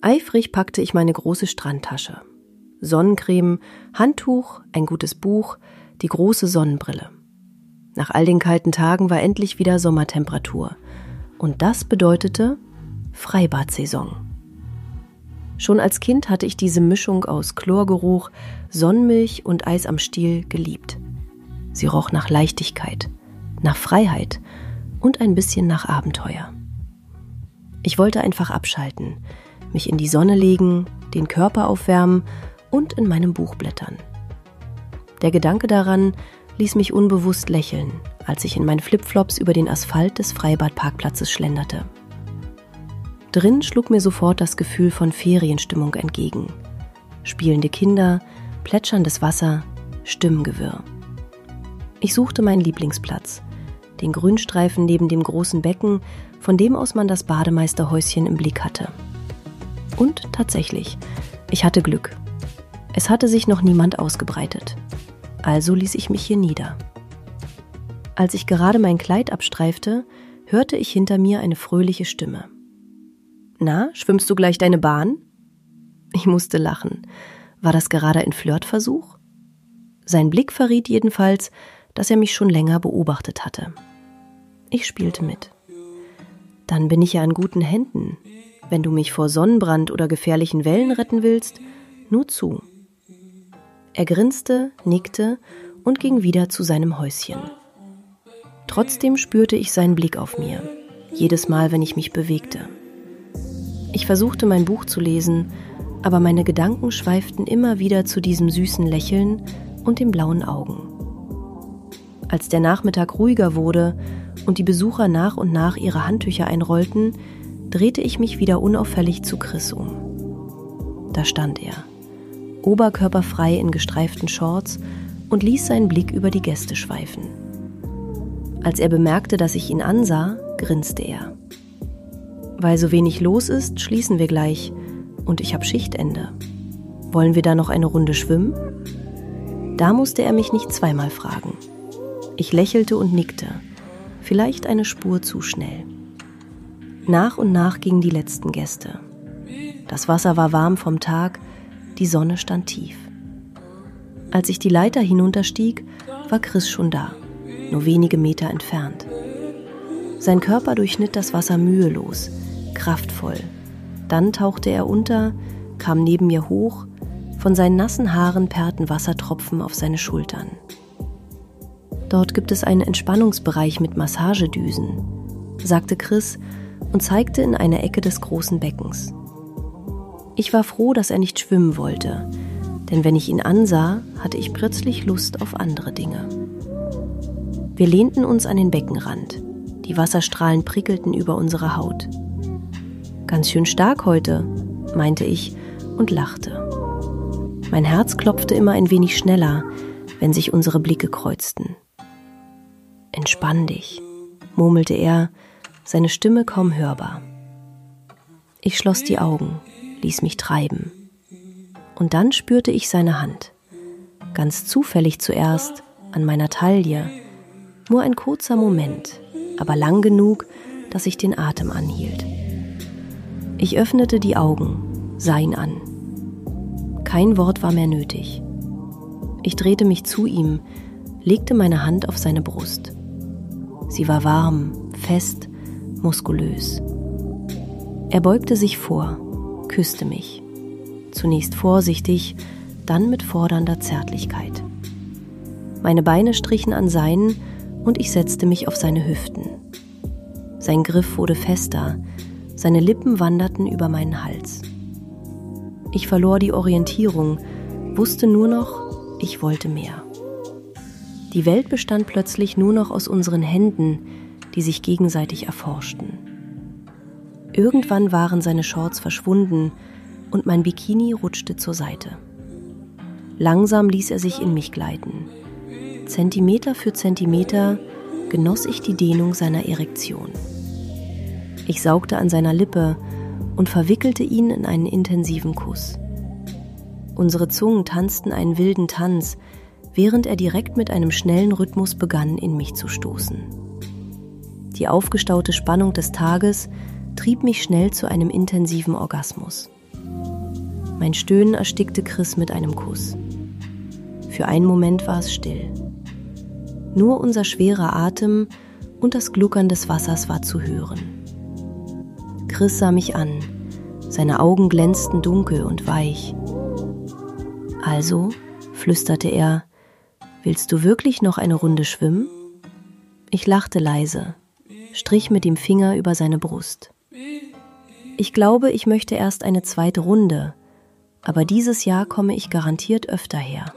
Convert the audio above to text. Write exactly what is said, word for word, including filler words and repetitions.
Eifrig packte ich meine große Strandtasche. Sonnencreme, Handtuch, ein gutes Buch, die große Sonnenbrille. Nach all den kalten Tagen war endlich wieder Sommertemperatur. Und das bedeutete Freibad-Saison. Schon als Kind hatte ich diese Mischung aus Chlorgeruch, Sonnenmilch und Eis am Stiel geliebt. Sie roch nach Leichtigkeit, nach Freiheit und ein bisschen nach Abenteuer. Ich wollte einfach abschalten, mich in die Sonne legen, den Körper aufwärmen und in meinem Buch blättern. Der Gedanke daran ließ mich unbewusst lächeln, als ich in meinen Flipflops über den Asphalt des Freibadparkplatzes schlenderte. Drin schlug mir sofort das Gefühl von Ferienstimmung entgegen. Spielende Kinder, plätscherndes Wasser, Stimmengewirr. Ich suchte meinen Lieblingsplatz, den Grünstreifen neben dem großen Becken, von dem aus man das Bademeisterhäuschen im Blick hatte. Und tatsächlich, ich hatte Glück. Es hatte sich noch niemand ausgebreitet. Also ließ ich mich hier nieder. Als ich gerade mein Kleid abstreifte, hörte ich hinter mir eine fröhliche Stimme. »Na, schwimmst du gleich deine Bahn?« Ich musste lachen. War das gerade ein Flirtversuch? Sein Blick verriet jedenfalls, dass er mich schon länger beobachtet hatte. Ich spielte mit. »Dann bin ich ja in guten Händen. Wenn du mich vor Sonnenbrand oder gefährlichen Wellen retten willst, nur zu.« Er grinste, nickte und ging wieder zu seinem Häuschen. Trotzdem spürte ich seinen Blick auf mir, jedes Mal, wenn ich mich bewegte. Ich versuchte, mein Buch zu lesen, aber meine Gedanken schweiften immer wieder zu diesem süßen Lächeln und den blauen Augen. Als der Nachmittag ruhiger wurde und die Besucher nach und nach ihre Handtücher einrollten, drehte ich mich wieder unauffällig zu Chris um. Da stand er, oberkörperfrei in gestreiften Shorts, und ließ seinen Blick über die Gäste schweifen. Als er bemerkte, dass ich ihn ansah, grinste er. »Weil so wenig los ist, schließen wir gleich, und ich habe Schichtende. Wollen wir da noch eine Runde schwimmen?« Da musste er mich nicht zweimal fragen. Ich lächelte und nickte, vielleicht eine Spur zu schnell. Nach und nach gingen die letzten Gäste. Das Wasser war warm vom Tag, die Sonne stand tief. Als ich die Leiter hinunterstieg, war Chris schon da, nur wenige Meter entfernt. Sein Körper durchschnitt das Wasser mühelos, kraftvoll. Dann tauchte er unter, kam neben mir hoch, von seinen nassen Haaren perlten Wassertropfen auf seine Schultern. »Dort gibt es einen Entspannungsbereich mit Massagedüsen«, sagte Chris und zeigte in eine Ecke des großen Beckens. Ich war froh, dass er nicht schwimmen wollte, denn wenn ich ihn ansah, hatte ich plötzlich Lust auf andere Dinge. Wir lehnten uns an den Beckenrand. Die Wasserstrahlen prickelten über unsere Haut. »Ganz schön stark heute«, meinte ich und lachte. Mein Herz klopfte immer ein wenig schneller, wenn sich unsere Blicke kreuzten. »Entspann dich«, murmelte er, seine Stimme kaum hörbar. Ich schloss die Augen, ließ mich treiben. Und dann spürte ich seine Hand. Ganz zufällig zuerst, an meiner Taille. Nur ein kurzer Moment, aber lang genug, dass ich den Atem anhielt. Ich öffnete die Augen, sah ihn an. Kein Wort war mehr nötig. Ich drehte mich zu ihm, legte meine Hand auf seine Brust. Sie war warm, fest, muskulös. Er beugte sich vor, küsste mich. Zunächst vorsichtig, dann mit fordernder Zärtlichkeit. Meine Beine strichen an seinen und ich setzte mich auf seine Hüften. Sein Griff wurde fester, seine Lippen wanderten über meinen Hals. Ich verlor die Orientierung, wusste nur noch, ich wollte mehr. Die Welt bestand plötzlich nur noch aus unseren Händen, die sich gegenseitig erforschten. Irgendwann waren seine Shorts verschwunden und mein Bikini rutschte zur Seite. Langsam ließ er sich in mich gleiten. Zentimeter für Zentimeter genoss ich die Dehnung seiner Erektion. Ich saugte an seiner Lippe und verwickelte ihn in einen intensiven Kuss. Unsere Zungen tanzten einen wilden Tanz, während er direkt mit einem schnellen Rhythmus begann, in mich zu stoßen. Die aufgestaute Spannung des Tages trieb mich schnell zu einem intensiven Orgasmus. Mein Stöhnen erstickte Chris mit einem Kuss. Für einen Moment war es still. Nur unser schwerer Atem und das Gluckern des Wassers war zu hören. Chris sah mich an. Seine Augen glänzten dunkel und weich. Also, flüsterte er, willst du wirklich noch eine Runde schwimmen? Ich lachte leise, strich mit dem Finger über seine Brust. Ich glaube, ich möchte erst eine zweite Runde, aber dieses Jahr komme ich garantiert öfter her.